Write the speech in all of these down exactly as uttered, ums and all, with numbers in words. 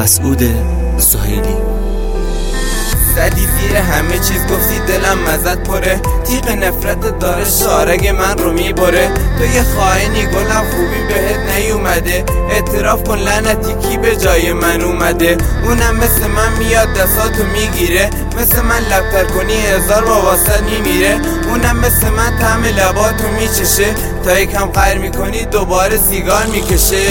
مسعود سهیلی. زدی زیر همه چیز، گفتی دلم مزد پره، تیغ نفرت داره شارگ من رو میبره. تو یه خائنی گلم، خوبی بهت نیومده، اعتراف کن لعنتی کی به جای من اومده. اونم مثل من میاد دستاتو میگیره، مثل من لبتر کنی هزار با واسط میمیره. اونم مثل من طعم لباتو میچشه، تا یکم غیر میکنی دوباره سیگار میکشه.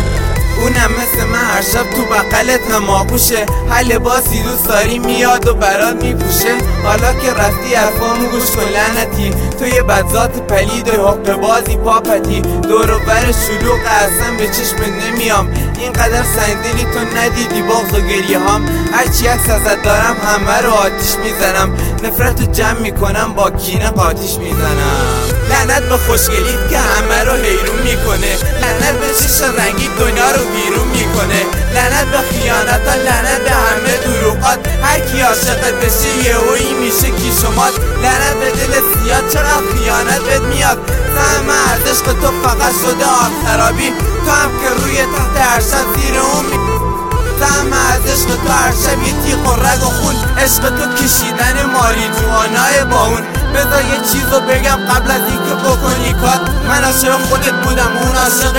اونم مثل من هر شب تو بغلت هم آغوشه، هر لباسی دوست داری میاد و برات میپوشه. حالا که رفتی حرفامو گوش کن لعنتی، تو یه بدذات پلید و حق بازی پاپتی. دور و بر شلوغ اصلا به چشم نمیام، اینقدر سنگدلی تو ندیدی بغض و گریه هام. هرچی عکس ازت دارم همه رو آتیش میزنم، نفرت رو جمع میکنم با کینه قاتیش میزنم. لعنت به خوشگلیت که همه رو حیرون میکنه، لعنت به چشم رنگی دنیا رو بیرون میکنه، لعنت به خیانتا، لعنت به همه دروغات. هر کی عاشقت بشه یهویی میشه کیشومات. لعنت به دل سیاه، چقدر خیانت بهت میاد. سهم از عشق تو فقط شده آب خرابی، تو هم که روی تخت هر شب زیر اون می سهم از عشق تو هر شب یه تیغ و رگ و خون. عشق تو کشیدن ماریجوانای با اون. بذار یه چیزو بگم قبل از اینکه بکنی کات، من عاشق خودت بودم اون عاشق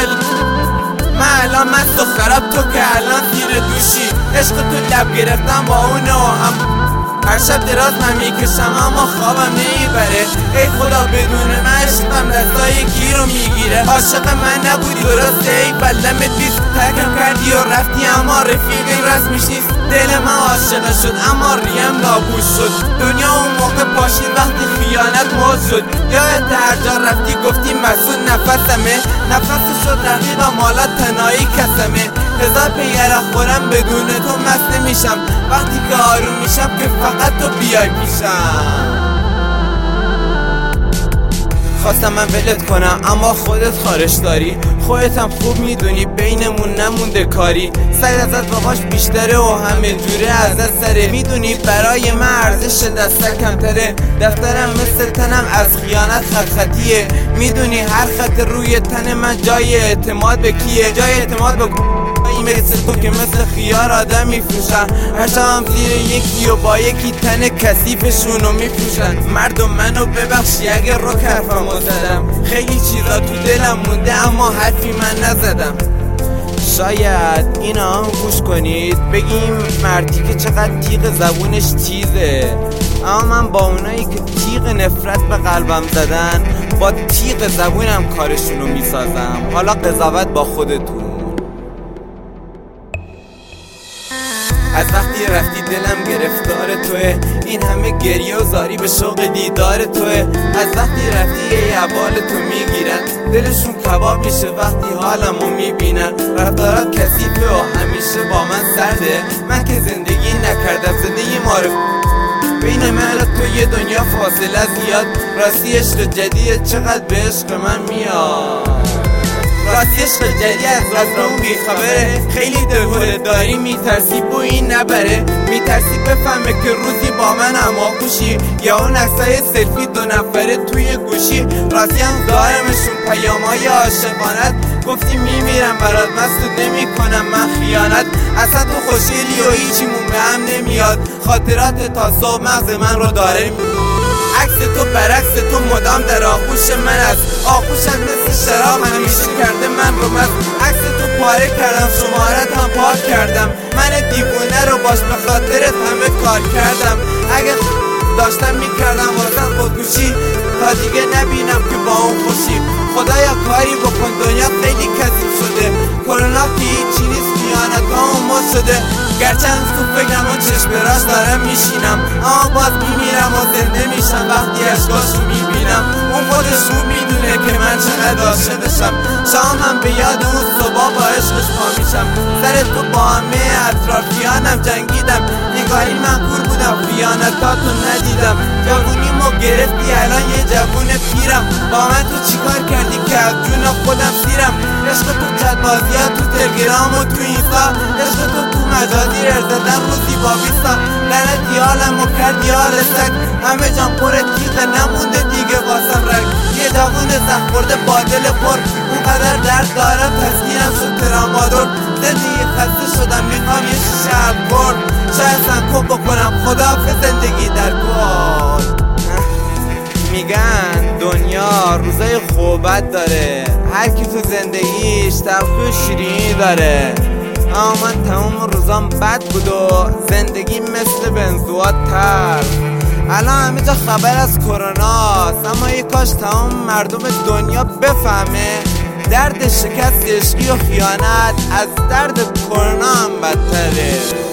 من. الان من دخترم، تو که الان زیر دوشی. عشق تو لب گرفتم با اونه و هم هر شب دراز من میکشم اما خوابم نمیبره. ای خدا بدون من عشقم دستای کی رو میگیره. عاشق من نبودی درسته، ای بلمت بیست ترکم کردی و رفتی اما رفیقی رسمیش نیست. دل من عاشق شد اما ریم نابود شد. دنیا اون موقع پاشید وقتی خیانت موج شد. یادت هر جا رفتی گفتی مسعود نفسمه، نفس شد رقیقم حالا تنهایی کسمه. هزار پیگره خورم بدون تو مست نمیشم، وقتی که آروم میشم که فقط تو بیای پیشم. خواستم من ولت کنم اما خودت خارش داری، خودت هم خوب میدونی بینمون نمونده کاری. سعی ازت باهاش بیشتره و همه جوره ازت سره، میدونی برای من ارزش دسته کمتره. دفترم مثل تنم از خیانت خط خطیه، میدونی هر خط روی تن من جای اعتماد به کیه. جای اعتماد به مثل تو که مثل خیار آدم میفروشن، هر شبم زیر یکی و با یکی تن کثیفشونو میفروشن. مردم منو ببخشی اگر رو حرفمو زدم، خیلی چیزا تو دلم مونده اما حرفی من نزدم. شاید اینا هم گوش کنید بگیم مردی که چقدر تیغ زبونش تیزه، اما من با اونایی که تیغ نفرت به قلبم زدن با تیغ زبونم کارشونو میسازم. حالا قضاوت با خودتون. از وقتی رفتی دلم گرفتار توه، این همه گریه و زاری به شوق دیدار توه. از وقتی رفتی یه عبال تو میگیرن، دلشون کباب میشه وقتی حالمو میبینن. رفتارات کثیفه و همیشه با من سرده، من که زندگی نکردم زندگی معرف. بین من و تو یه دنیا فاصله زیاد، راستی عشق جدید چقدر به عشق من میاد. راستی عشق جدید از اون بیخبره، خیلی دلهوره داری میترسی بو این نبره. میترسی بفهمه که روزی با من هماغوشی، یا اون عکسای سلفی دو نفره توی گوشی. راستی هم دارمشون پیامای عاشقانت، گفتی میمیرم برات مسعود نمی کنم من خیانت. اصلا تو خوشگلی و هیچیمون به هم نمیاد، خاطرات تا صبح مغز من رو داره. عکس تو برعکس تو مدام در آغوش من است، آغوشت مثل شراب همیشه کرده من رو مست. عکس تو پاره کردم شمارت هم پاک کردم، من دیوونه رو باش به خاطرت همه کار کردم. اگه داشتم میکردم واسه خودکشی تا دیگه نبینم که با اون خوشی. خدایا کاری بکن دنیا خیلی کثیف شده، کرونا که هیچی نیست خیانت ها ما شده. گرچه از تو فکرم و چشم راست دارم میشینم، اما باز میمیرم و زنده میشم وقتی اشکاشو میبینم. اون خودش رو میدونه که من چقدر عاشقشم، شامم به یاد اون صبح با عشقش پا میشم. سر تو با همه اطرافیانم جنگیدم، نگاهی من کور بودم خیانتاتو ندیدم. جوونیمو گرفتی الان یه جوون پیرم، با من تو چیکار کردی که از جون خودم سیرم. عشق تو چت بازیات تو تلگرام و تو اینستا، عشق تو تو مجازی رر زدن روزی با بیستا. لعنتی حالمو کردی حال سگ، همه جان پر تیغه نمونده دیگه واسم رگ. یه جوون زخم خورده با دل پر اونقدر درد دارم تسکینم شد ترامادور. زندگی خسته شدم میخوام یه شیشه الکل شاید سنکوب بکنم خداحافظ زندگی در گل. میگن دنیا روزای خوبت داره، هر کی تو زندگیش تلخی و شیرینی داره، اما من تمام روزام بد بود و زندگی مثل بنزوات تر. الان همه جا خبر از کروناست، اما یه کاش تمام مردم دنیا بفهمه درد شکست عشقی و خیانت از درد کرونا هم بدتره.